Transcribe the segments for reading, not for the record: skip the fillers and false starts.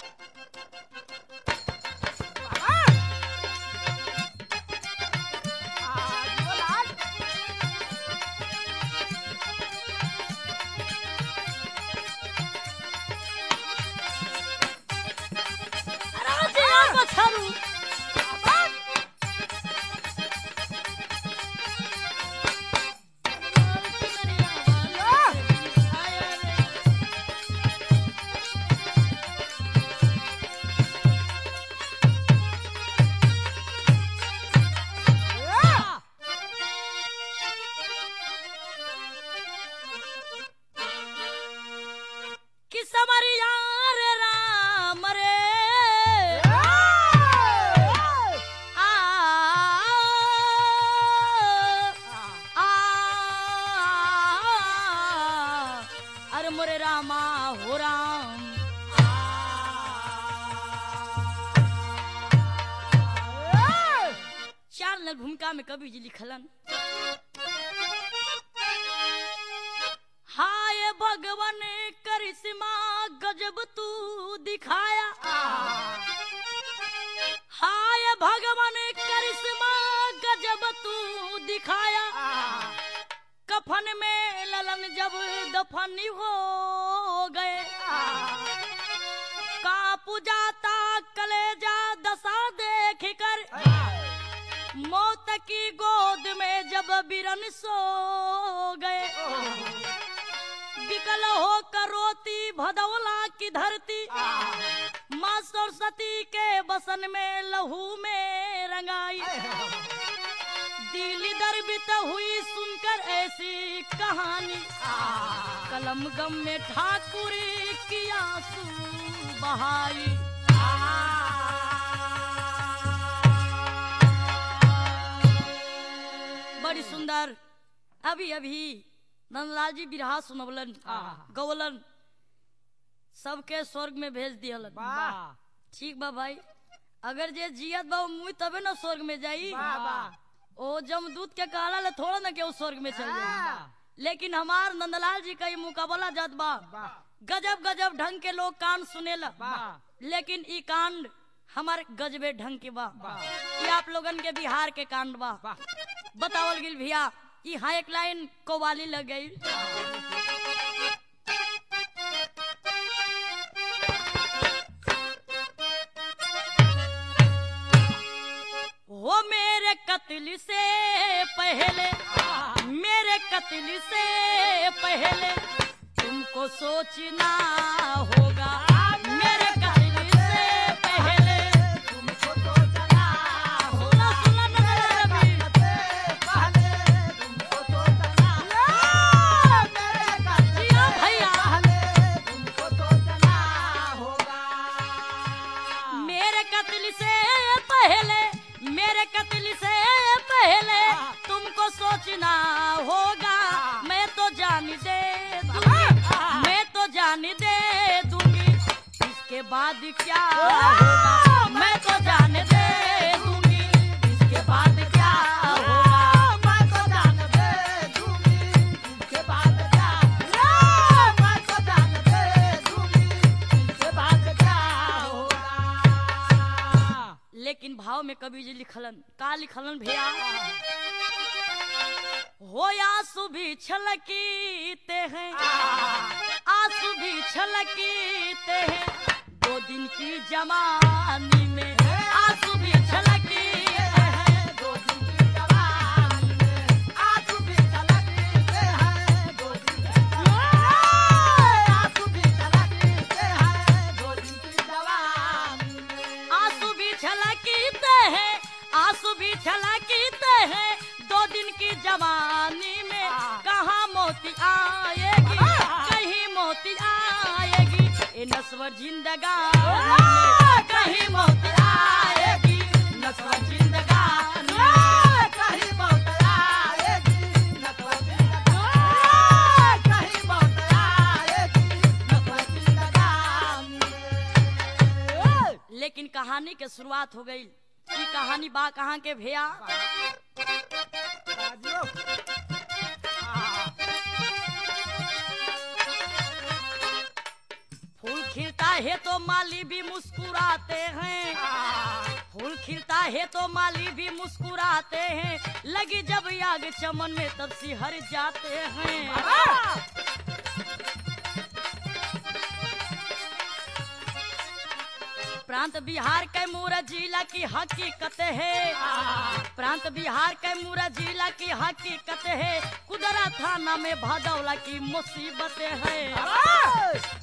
मोरे रामा हो राम। चार नल भूमिका में कवि जी लिखलन, हाय भगवान करिश्मा गजब तू दिखाया, हाय भगवान करिश्मा गजब तू दिखाया, कफन में ललन जब दफन हो गए, कांपू जाता कलेजा दशा देख कर, मौत की गोद में जब बिरन सो गए, विकल होकर रोती भदौला की धरती, माँ सरस्वती के बसन में लहू में रंगाई, दिल दर्बित हुई सुनकर ऐसी कहानी, कलम गम में ठाकुर की आंसू बहाई। बड़ी सुंदर। अभी अभी नंदलाल जी बिरहा सुनवलन गवलन, सबके स्वर्ग में भेज दियलन। ठीक बा भाई, अगर जे जियत बा मुई तबे न स्वर्ग में जाई, ओ जमदूत के कहला ले थोड़ा न के स्वर्ग में चल जाई। लेकिन हमार नंदलाल जी का ये मुकाबला जात बा, गजब गजब ढंग के लोग कांड सुनेला, लेकिन ई कांड हमारे गजबे ढंग के बा। ये आप लोगन के बिहार के कांड बा। बतावल गिल भैया, यहाँ एक लाइन कव्वाली लग गई, वो मेरे कत्ल से पहले, मेरे कत्ल से पहले तुमको सोचना होगा, मेरे कत्ल से पहले तुमको सोचना होगा, सुना नबी पहले तुमको सोचना, मेरे कत्ल भैया तुमको सोचना होगा, मेरे कत्ल से पहले, मेरे कत्ल से पहले तुमको सोचना होगा, मैं तो जान दे दूंगी, मैं तो जान दे दूंगी, इसके बाद क्या होगा, मैं तो जान दे दूंगी, इसके बाद क्या होगा, मैं तो जान दे दूंगी, इसके बाद क्या होगा, मैं तो जान दे दूंगी, इसके बाद क्या होगा। लेकिन भाव में कवि जी लिखलन, का लिखलन भैया, हो आंसू भी छलकीते हैं, आंसू भी छलकीते हैं, 2 दिन की जवानी में, आंसू भी छलकीते हैं, 2 दिन की जवानी में, आंसू भी छलकीते हैं, 2 दिन की जवानी, आंसू भी छलकीते हैं, 2 दिन की जवानी में, आंसू भी छलकीते हैं, आंसू भी छलकीते हैं, 2 दिन की जवानी में, कहाँ मोती आएगी, कहीं मोती आएगी, ये नस्वर जिंदगानी में, कहीं मोती आएगी, नस्वर जिंदगानी में, कहीं मोती आएगी, नस्वर जिंदगानी, कहीं मोती आएगी, नस्वर जिंदगानी में। लेकिन कहानी के शुरुआत हो गई। ये कहानी बा कहाँ के भैया, फूल खिलता है तो माली भी मुस्कुराते हैं, फूल खिलता है तो माली भी मुस्कुराते हैं, लगी जब आग चमन में तब सिहर जाते हैं। प्रांत बिहार कैमूर जिला की हकीकत है, प्रांत बिहार कैमूर जिला की हकीकत है, कुदरा थाना में भदौला की मुसीबत है।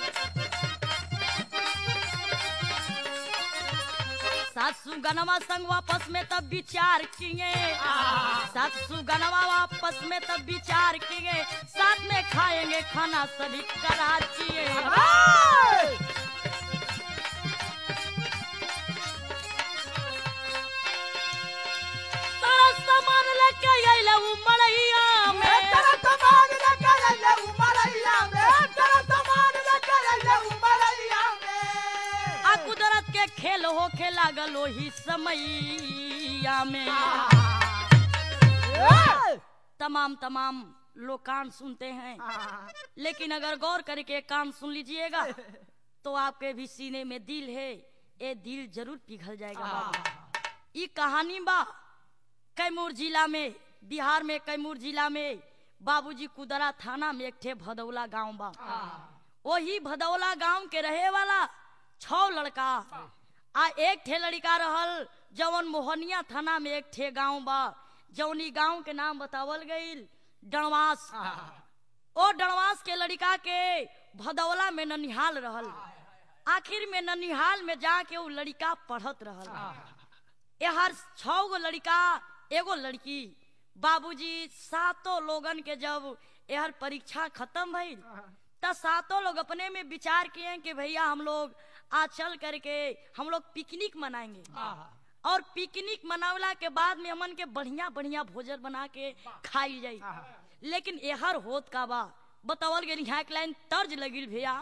सासू गनवा संग वापस में तब विचार किए, सासू गनवा वापस में तब विचार किए, साथ में खाएंगे खाना सभी करार किए। कुदरत के खेल हो खेला गलो ही समैया में। तमाम लोग कान सुनते हैं, लेकिन अगर गौर करके कान सुन लीजिएगा तो आपके भी सीने में दिल है, ये दिल जरूर पिघल जाएगा। ये कहानी बा कैमूर जिला में, बिहार में कैमूर जिला में बाबूजी कुदरा थाना में एक ठे भदौला गांव बा। वही भदौला गांव के रहे वाला 6 लड़का आ एक ठे लड़का रहल जवन मोहनिया थाना में एक ठे गांव बा, जौनी गांव के नाम बतावल गईल डणवास। ओ डणवास के लड़का के भदौला में ननिहाल रहल। आखिर में ननिहाल में जाके वो लड़का पढ़त रहल। ये हर 6 गो लड़का एगो लड़की, बाबूजी 7 लोगन के जब यह परीक्षा खत्म भइल त 7 लोग अपने में विचार किए कि भैया हम लोग आज चल करके हम लोग पिकनिक मनाएंगे, और पिकनिक मनावला के बाद में हमन के बढ़िया बढ़िया भोजन बना के खाई जाई। लेकिन एहर होत का बा बतावल गेल, यहाँ एक लाइन तर्ज लगिल भैया।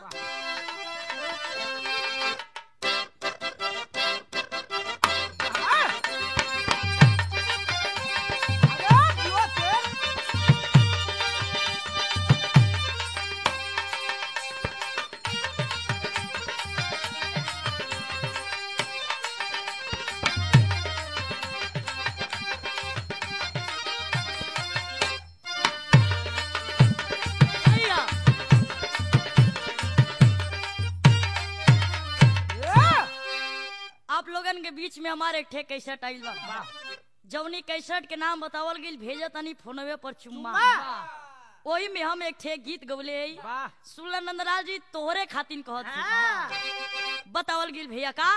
के बीच में हमारे एक ठे कैसेट आइल बा, जौनी कैसेट के नाम बतावल गइल भेजा तनी फोनवे पर चुम्मा। वही में हम एक ठे गीत गवले सुनला नंदलाल जी तोहरे खातिन कहत बतावल गइल भैया का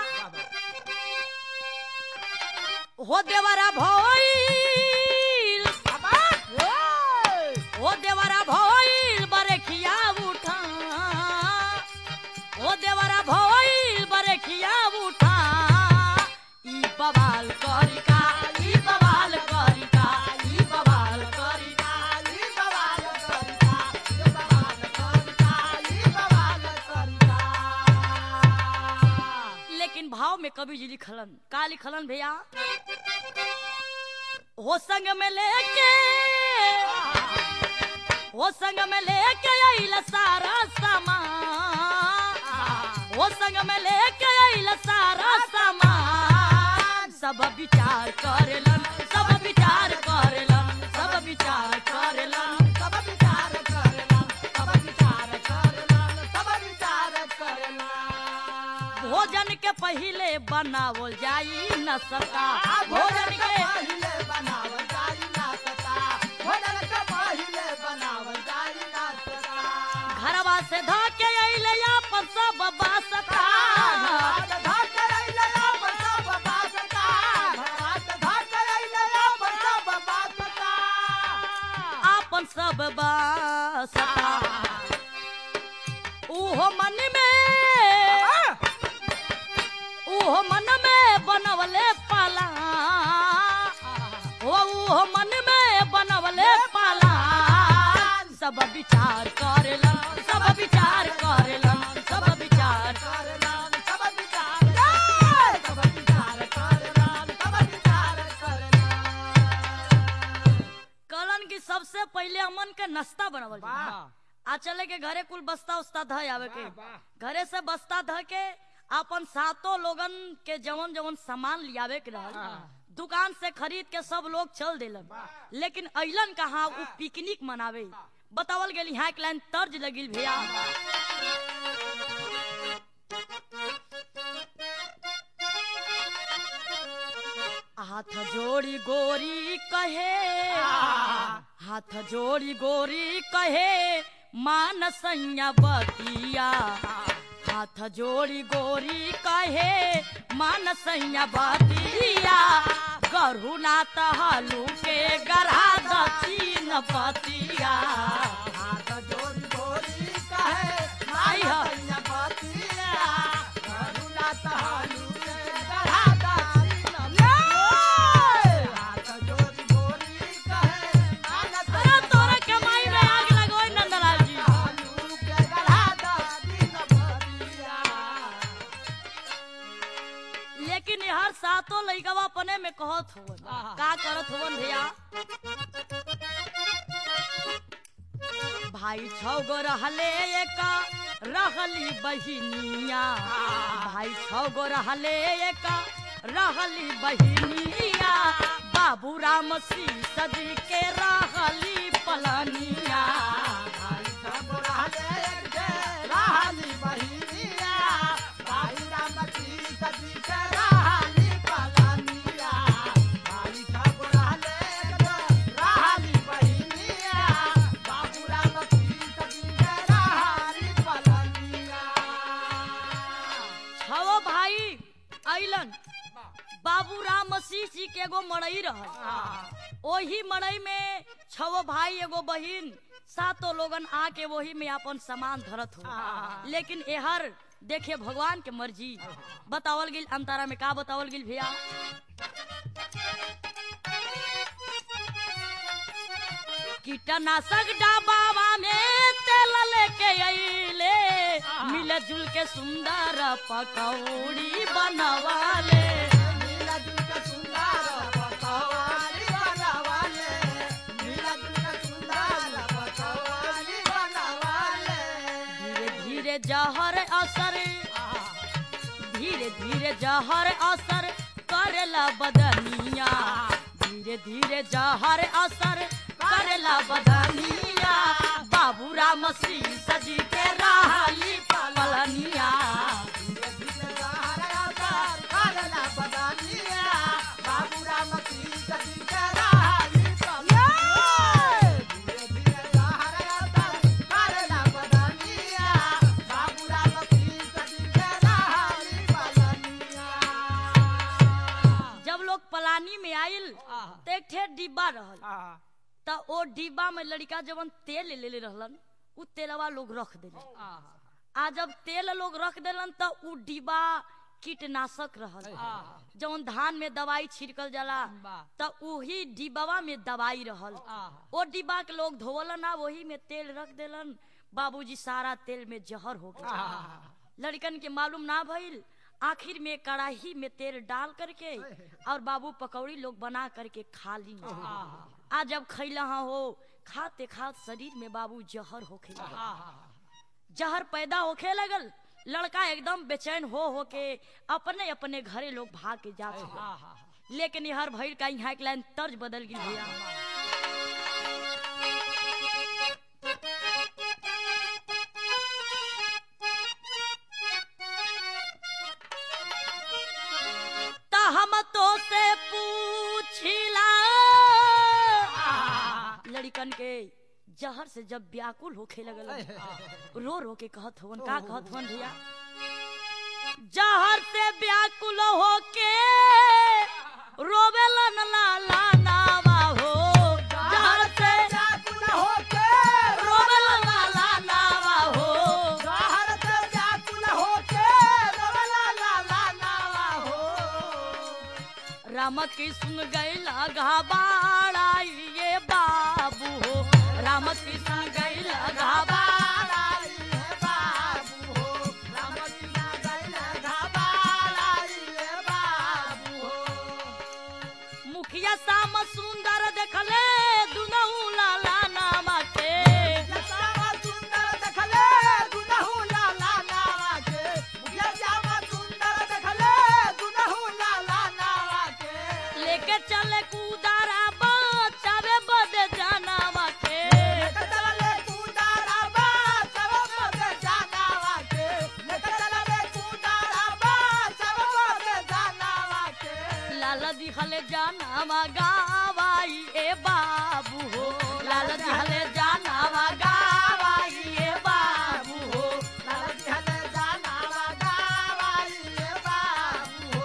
हो देवरा भइल, हो देवरा भइल बरेखिया उठा, हो देवरा भइल बरेखिया उठा, ई बवाल करिका, ई बवाल करिका, ई बवाल करिका, ई बवाल करिका, ई बवाल करिका, ई बवाल करिका। लेकिन भाव में कवि जी लिखलन का लिखलन भैया, हो संग में लेके, हो संग में लेके आइल सारा सामान, हो संग में लेके आइल सारा सामान, सब विचार करेलन, सब विचार करेलन, सब विचार करेलन, सब विचार करेलन, सब विचार करेलन, सब विचार करेलन। भोजन के पहले बनावल जाई न सका, भोजन के पहले बनावल जाई न सका, भोजन के पहले बनावल जाई न सका। घरवा से धाके आइले अपन सब बासका, धाके आइले अपन सब बासका, घरवा से धाके आइले अपन सब बासका, अपन सब बासका। ओहो मन में बनवले पाला, ओहो मन में बनवले पाला, सब विचार करेलन, सब विचार करेलन, सब विचार करेलन, सब विचार, सब विचार करेलन, सब विचार करेलन। कहलन कि सबसे पहले हमन के नाश्ता बनावल जाई, आ चले के घरे कुल बस्ता उस्ता ध आवे के, घरे से बस्ता ध के अपन सातों लोगन के जवन जवन सामान लियावे के रहल दुकान से खरीद के सब लोग चल देलन। लेकिन अइलन कहाँ उ पिकनिक मनावे। बतावल गेल यहाँ एक लाइन तर्ज लगिल भैया। हाथ जोड़ी गोरी कहे, हाथ जोड़ी गोरी कहे मान सैया बतिया, हाथ जोड़ी गोरी कहे मान सैया बतिया, गरहु ना तहालू के गरा दक्षिण पतिया। हाथ जोड़ी गोरी कहे मान सैया बतिया, गरहु ना तहालू के गरा दक्षिण पतिया। हाथ जोड़ी गोरी कहे मान अरे तोरा के माई में आग लगोई नंदलाल जी। तहालू के गरा दक्षिण पतिया। लेकिन हर सातों लइकवा अपने में कहत होवन का करत होवन भैया। भाई छौ गो रहले एक रहली बहिनिया, भाई छौ गो रहले एक रहली बहिनिया, बाबू राम सीस जी के रहली पलनिया। भाई सब रहले एक जे रहली बहिनिया, बाबू राम सीस जी के रहली पलनिया। भाई सब रहले एक जे रहली बहिनिया, बाबू राम सीस जी के रहली पलनिया। छो भाई अइलन, बाबू राम मसीह जी के एगो मड़ई रहल। ओही मड़ई में छो भाई एगो बहिन सातों लोगन आके वही में अपन सामान धरत हो। लेकिन एहर देखे भगवान के मर्जी। बतावल गिल अंतारा में का बतावल गिल भैया। कीटनाशक डब्बा में तेल लेके अइले, मिल जुल के सुंदर पकौड़ी बनवाले। मिला जुल के सुंदर पकवानी बनवाले, मिला जुल के सुंदर पकवानी बनवाले। धीरे धीरे जहर असर, धीरे धीरे जहर असर करेला बदनिया, धीरे धीरे जहर असर करेला बदनिया, बाबू राम सीस जी के रहली पलनिया। धीरे धीरे जहर असर करेला बदनिया, बाबू राम सीस जी के रहली पलनिया। धीरे धीरे जहर असर करेला बदनिया, बाबू राम सीस जी के रहली पलनिया। जब लोग पलानी में आइल तो एक ठे डिब्बा रहल, तो ओ डिब्बा में लड़का जवन तेल ले ले रहलन उ तेलवा लोग रख देले। आ जब तेल लोग रख देलन तो उ डिब्बा कीटनाशक रहल, जवन धान में दवाई छिड़कल जाला तो वही डिब्बा में दवाई रहल। ओ डिब्बा के लोग धोवलन आ वही में तेल रख देलन। बाबूजी सारा तेल में जहर हो गया। लड़कन के मालूम ना भइल। आखिर में कढ़ाई में तेल डाल करके और बाबू पकौड़ी लोग बना करके खा ली। आज जब खैला हो खाते खात शरीर में बाबू जहर होखे लगल। जहर पैदा होखे लगल। लड़का एकदम बेचैन हो के अपने अपने घरे लोग भाग के जाते। लेकिन हर भैर का यहाँ एक लाइन तर्ज बदल गई भैया। हम तो से पूछिला, लड़कन के जहर से जब व्याकुल होखे लगल रो रो के कहत होवन का कहत होवन भैया। जहर से व्याकुल होके रोवेलन लाला नावा हो, जहर से व्याकुल होके रोवेलन लाला नावा हो, जहर से व्याकुल होके रोवेलन लाला नावा हो। राम कृष्ण गैला घबाड़ा ये बाबू हो, राम कृष्ण गैला घबाड़ा ये बाबू हो, राम कृष्ण गैला घबाड़ा ये बाबू हो। मुखिया श्याम सुंदर देखले दुनऊ लाला नामा के, श्याम सुंदर लाल दिहले जानवा गावाई ए बाबू हो लाल दिहले जानवा गावाई ए बाबू हो लाल दिहले जानवा गावाई ए बाबू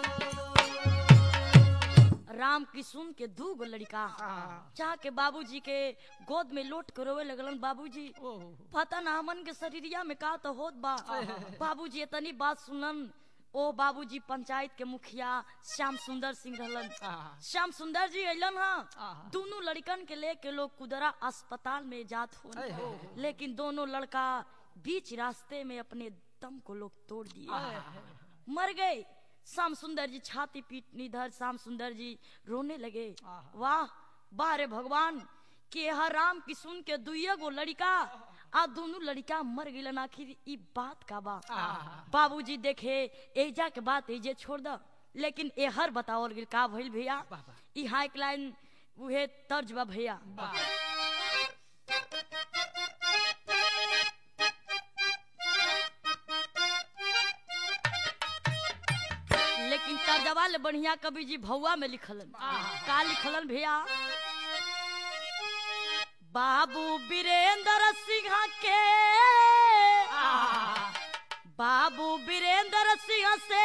हो। राम किशुन के 2 गो लड़का चाह के बाबूजी के गोद में लोट के रोवे लगलन। बाबूजी पता ना हमन के शरीरिया में का तो होत बा। बाबूजी इतनी बात सुनलन। ओ बाबूजी पंचायत के मुखिया श्याम सुंदर सिंह रहलन। श्याम सुंदर जी अइलन हाँ दोनों लड़कन के लेके लोग कुदरा अस्पताल में जात हो, लेकिन दोनों लड़का बीच रास्ते में अपने दम को लोग तोड़ दिए, मर गए। श्याम सुंदर जी छाती पीट निधर श्याम सुंदर जी रोने लगे। वाह बारे भगवान के हर राम किशुन के 2 गो लड़का आ दोनों लड़का मर गिलन। आखिर ई बात का बा। बाबूजी देखे एजा के बात एजे छोड़ द, लेकिन ए हर बताओ गिल का भइल भैया। ई हाइक लाइन उहे तर्ज बा भैया। लेकिन तर्जवा ले बढ़िया कवि जी भौवा में लिखलन। का लिखलन भैया। बाबू वीरेंद्र सिंह के बाबू वीरेंद्र सिंह से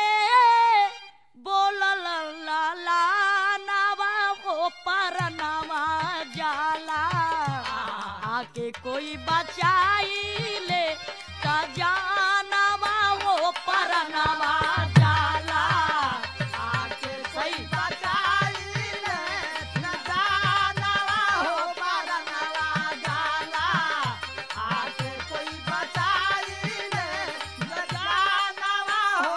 बोलल लाला नावा हो परनावा जाला आके कोई बचाई ले का जानवा हो परनावा जाला आके सही बचाई ले न जानवा हो परनावा जाला आके कोई बचाई ले न जानवा हो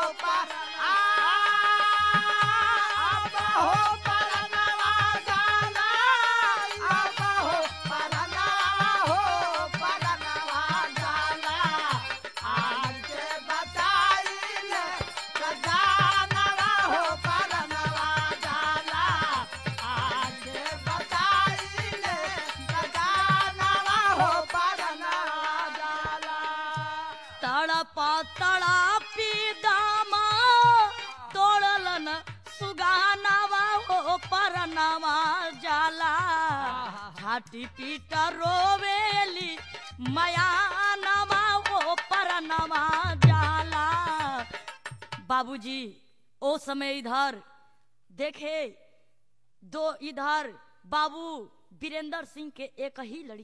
परनावा जाला अब हो परनावा हो परनावा जाला आके बचाई ले न जानवा हो परनावा जाला आके बचाई ले न जानवा हो परनावा जाला। तड़पा तड़पी दामा तोड़लन सुगानावा हो परनावा जाला छाती पीट रोवेली मयानावा हो परनावा जाला। बाबूजी ओ समय इधर देखे इधर बाबू वीरेंद्र सिंह के एक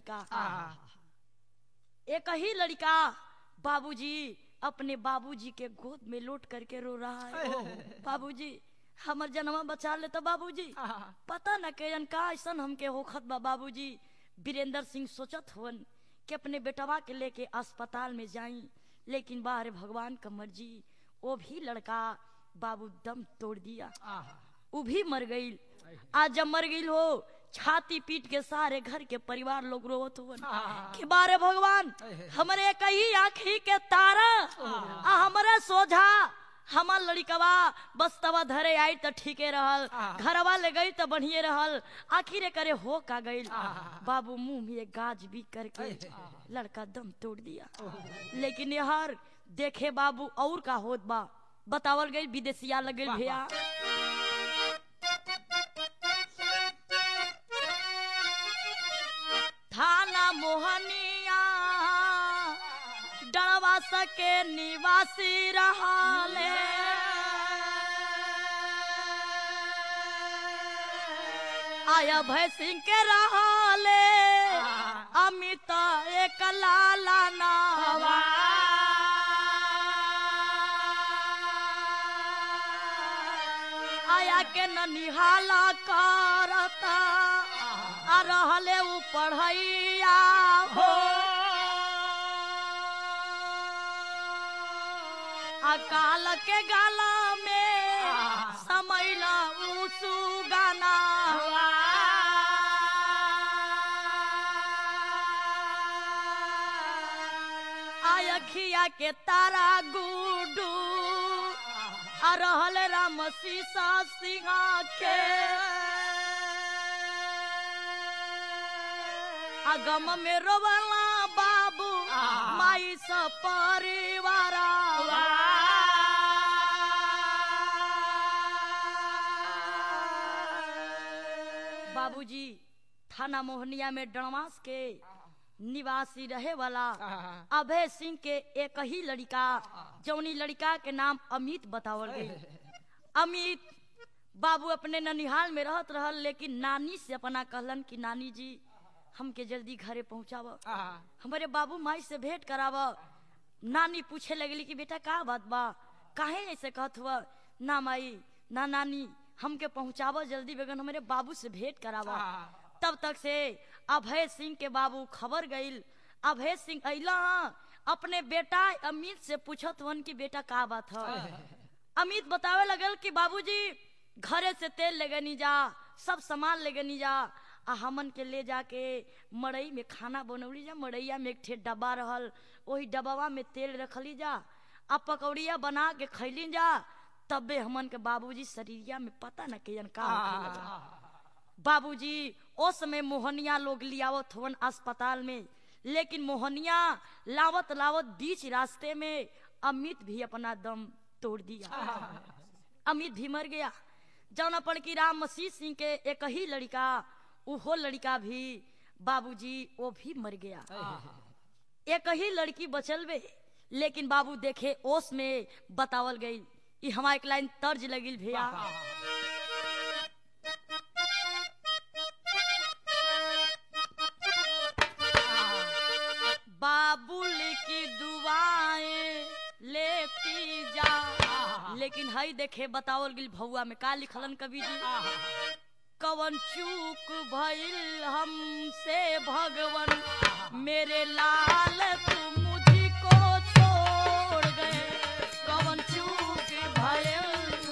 ही लड़का बाबूजी अपने बाबूजी के गोद में लोट करके रो रहा है। बाबूजी हमर जनवा बचा ले तो बाबूजी पता न के का ऐसा हमके होखत बा। बाबूजी वीरेंद्र सिंह सोचत हुवन कि अपने बेटवा के लेके अस्पताल में जाई, लेकिन बाहर भगवान का मर्जी वो भी लड़का बाबू दम तोड़ दिया, वो भी मर गई। आज जब मर गई हो छाती पीट के सारे घर के परिवार लोग रोवत हुवन कि बारे भगवान हमरे कई आँखी के तारा आ हमरे सोझा हमार लड़कवा बस तवा धरे आई तो ठीके रहल, घरवा ले गई तो बढ़िए रहल, आखिर करे हो का गई। बाबू मुंह में गाज भी करके लड़का दम तोड़ दिया। लेकिन यार देखे बाबू और का होत बा बतावल गई विदेशिया लगे भैया। थाना मोहनिया डरवा सके निवासी रहाले आया भय सिंह के रहाले अमित एक लाला नावा आया के ननिहाला करता आ रहले उ पढ़ैया हो अकाल के गाला में समैला उसु गाना आयखिया के तारा गुडू आ रहले राम सीसा सिंहा के अगम में रोवला बाबू माई स परिवारा बाबूजी थाना मोहनिया में डणवास के निवासी रहे वाला अभय सिंह के एक ही लड़का, जौनी लड़का के नाम अमित बतावल गई। अमित बाबू अपने ननिहाल में रहत रहल, लेकिन नानी से अपना कहलन कि नानी जी हमके जल्दी घरे पहुंचाव, हमारे बाबू माई से भेंट कराव। नानी पूछे लगली कि बेटा का बात बा, काहे ऐसे कहत हुआ? ना माई ना नानी, हमके पहुंचाव जल्दी, बेगन हमारे बाबू से भेंट करावा। तब तक से अभय सिंह के बाबू खबर गईल। अभय सिंह अइला अपने बेटा अमित से पूछत वन कि बेटा का बात है। अमित बतावे लगल कि बाबूजी घरे से तेल लेगे नी जा, सब सामान लेगे नी जा, आ हमन के ले जाके मड़ई में खाना बनौली जा। मड़ैया में एक ठे डब्बा रहल, वही डब्बा में तेल रखली जा, आ पकौड़िया बना के खैली जा। तबे हमन के बाबूजी शरीरिया में पता न के का बाबूजी ओ समय मोहनिया लोग लियावत हवन अस्पताल में, लेकिन मोहनिया लावत लावत बीच रास्ते में अमित भी अपना दम तोड़ दिया। अमित भी मर गया। जौना पर की राम मसीह सिंह के एक ही लड़का, उहो लड़का भी बाबूजी वो भी मर गया। एक ही लड़की बचल बे, लेकिन बाबू देखे ओस में बतावल गई। ये हमारा एक लाइन तर्ज लगिल भैया। बाबुल की दुआएं लेती जा, लेकिन हई देखे बतावल गिल भौआ में का लिखलन कवि जी। कवन चूक भइल हमसे भगवन, मेरे लाल तुम मुझको छोड़ गए। कवन चूक भइल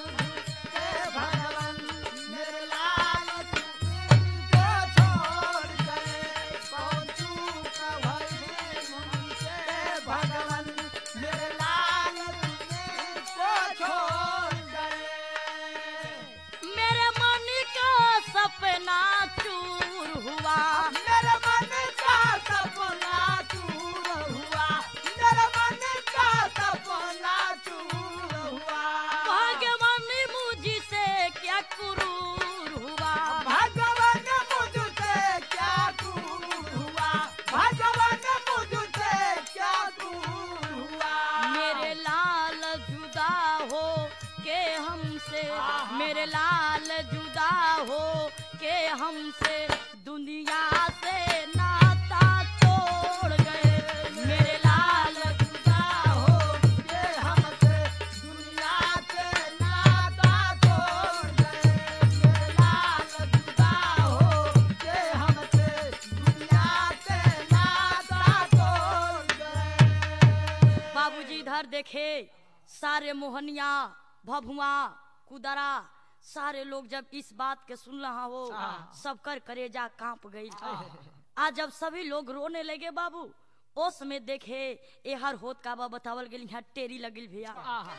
भगवन, मेरे लाल तुमको छोड़ गए। कौन चूक भइल हमसे भगवन, मेरे लाल तुमको छोड़ गए। मेरे मन का सपना चूर हुआ, मेरे मन का सपना चूर हुआ, मेरे मन का सपना चूर हुआ। भगवान मुझसे क्या क्रूर हुआ। भगवान मुझसे क्या क्रूर हुआ, भगवान मुझसे क्या क्रूर हुआ। मेरे लाल जुदा हो के हमसे, मेरे लाल जुदा हो के हमसे, दुनिया से नाता तोड़ गए। मेरे लाल जुदा हो के हमसे, दुनिया से नाता तोड़ गए। मेरे लाल जुदा हो के हमसे, दुनिया से नाता तोड़ गए। बाबूजी इधर देखे सारे मोहनिया भभुआ कुदरा सारे लोग जब इस बात के सुन रहा हो, सबकर करेजा कांप गई। आज जब सभी लोग रोने लगे बाबू, उस में देखे एहर होत का बा बतावल गेल, यहाँ टेरी लगिल भैया।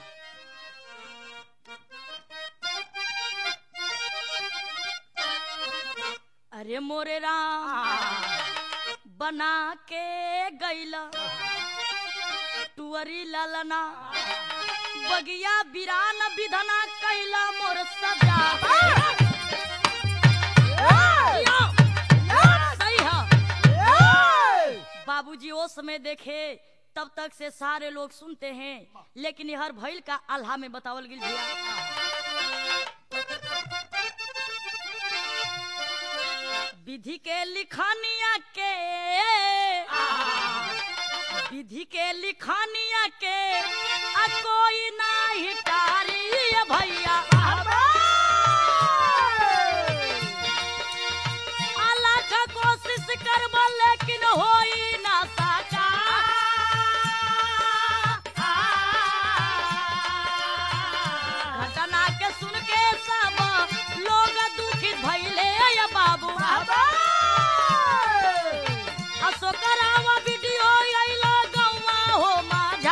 अरे मोरे राम बना के गैला टुअरी ललना, बगिया बिरान विधना कैला मोर सजा। सही है बाबूजी। वो समय देखे तब तक से सारे लोग सुनते हैं, लेकिन हर भइल का आल्हा में बतावल गिल भैया। विधि के लिखानिया के, विधि के लिखानिया के आ कोई ना ही टारी भैया। अलग कोशिश करब लेकिन होई ना सका। घटना के सुन के सब लोग दुखित भइले या बाबू। अशोकरावा वीडियो आइला गौवा हो माझा।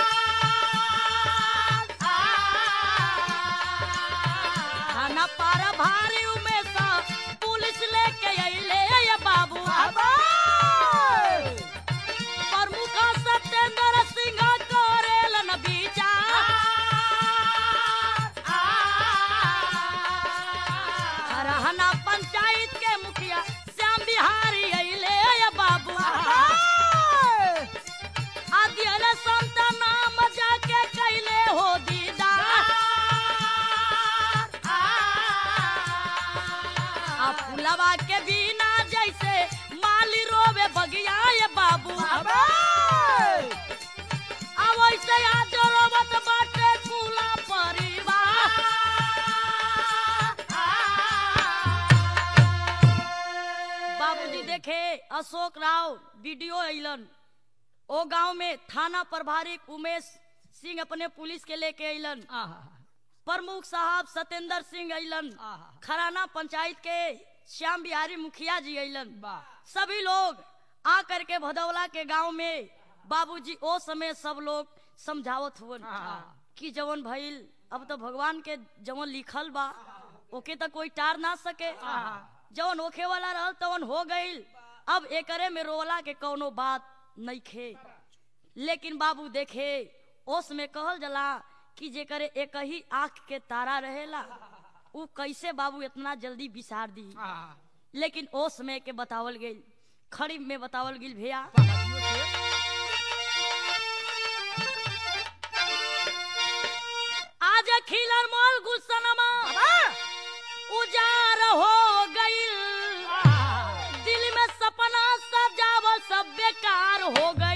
थाना पार भारी में सा पुलिस लेके आइले या बाबू। प्रमुख सत्येंद्र सिंह करेलन विचार। रहना पंचायत के फुलवा के बिना जैसे माली रोवे बगिया ये बाबू अब वैसे आज रोवत बाटे कुला परिवार। बाबूजी देखे अशोक राव वीडियो अइलन ओ गांव में थाना प्रभारी उमेश सिंह अपने पुलिस के लेके अइलन। प्रमुख साहब सत्येंद्र सिंह अइलन। खराना पंचायत के श्याम बिहारी मुखिया जी अइलन। सभी लोग आ करके भदौला के गांव में बाबूजी ओ समय सब लोग समझावत हुवन कि जवन भइल अब तो भगवान के जवन लिखल बा ओके तो कोई टार ना सके। जवन होखे वाला रहल तवन हो गईल। अब एकरे में रोला के कौनो बात नहीं खे। लेकिन बाबू देखे ओस में कहल जला कि जेकरे एक ही आंख के तारा रहेला उ कैसे बाबू इतना जल्दी बिसार दी। लेकिन ओस में के बतावल गईल खड़ी में बतावल गईल भैया आज खिलर मोल गुलशनमा उजार हो गईल। दिल में सपना सजावल सब बेकार हो गई।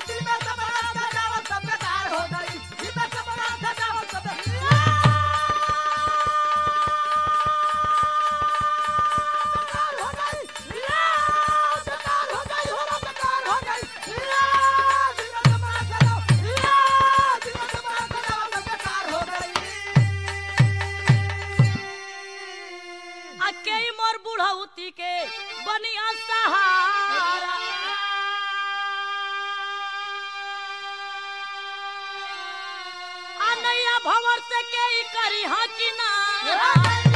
अकेई मोर बुढ़ौती के बनिया सहारा नैया भंवर से के करी हाँ किनारा।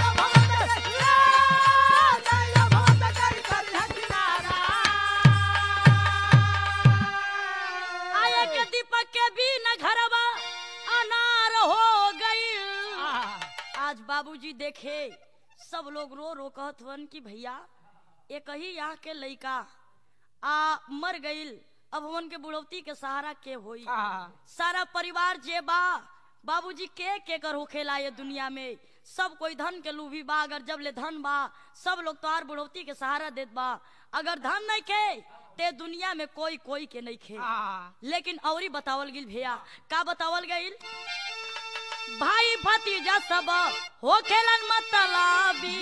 आया के दीपक के भी न घरवा अनार हो गई। आज बाबूजी देखे सब लोग रो रो कहत वन कि भैया एक ही यहाँ के लइका मर गईल। अब हमन के बुढ़ौती के सहारा के होई। सारा परिवार जे बा बाबूजी के कर होखेला ये दुनिया में सब कोई धन के लूभी बा। अगर जब ले धन बा सब लोग तोहार बुढ़ौती के सहारा देत बा। अगर धन नहीं खे ते दुनिया में कोई कोई के नहीं खे। लेकिन औरी बतावल गिल भैया का बतावल गईल भाई भतीजा सब हो खेलन मतलाबी।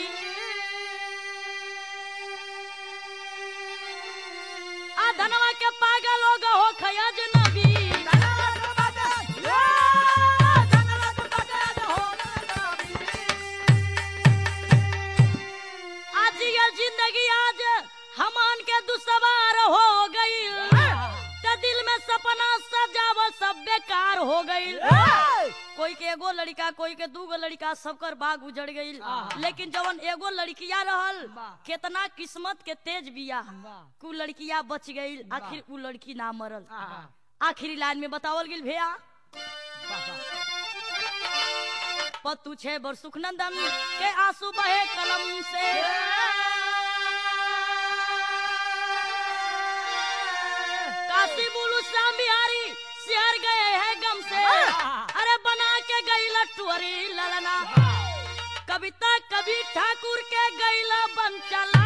आ धनवा के पागल हो गो हो खयज नबी। आज ये जिंदगी आज हमान के दुसवार हो गई। ते दिल में सपना सजावल सब बेकार हो गई। कोई के एगो लड़का कोई के दूगो लड़का सबकर बाग उजड़ गई। लेकिन जवन एगो लड़किया रहल कितना किस्मत के तेज बिया कु लड़किया बच गई। आखिर उ लड़की ना मरल। आखिरी लाइन में बतावल गिल भैया पतु छे बर सुखनंदन के आंसू बहे कलम से। काशी बुलू श्याम बिहारी शहर गए हैं गम से। अरे बना के गई लट्टुअरी ललना कविता कभी ठाकुर के गईला बन चला।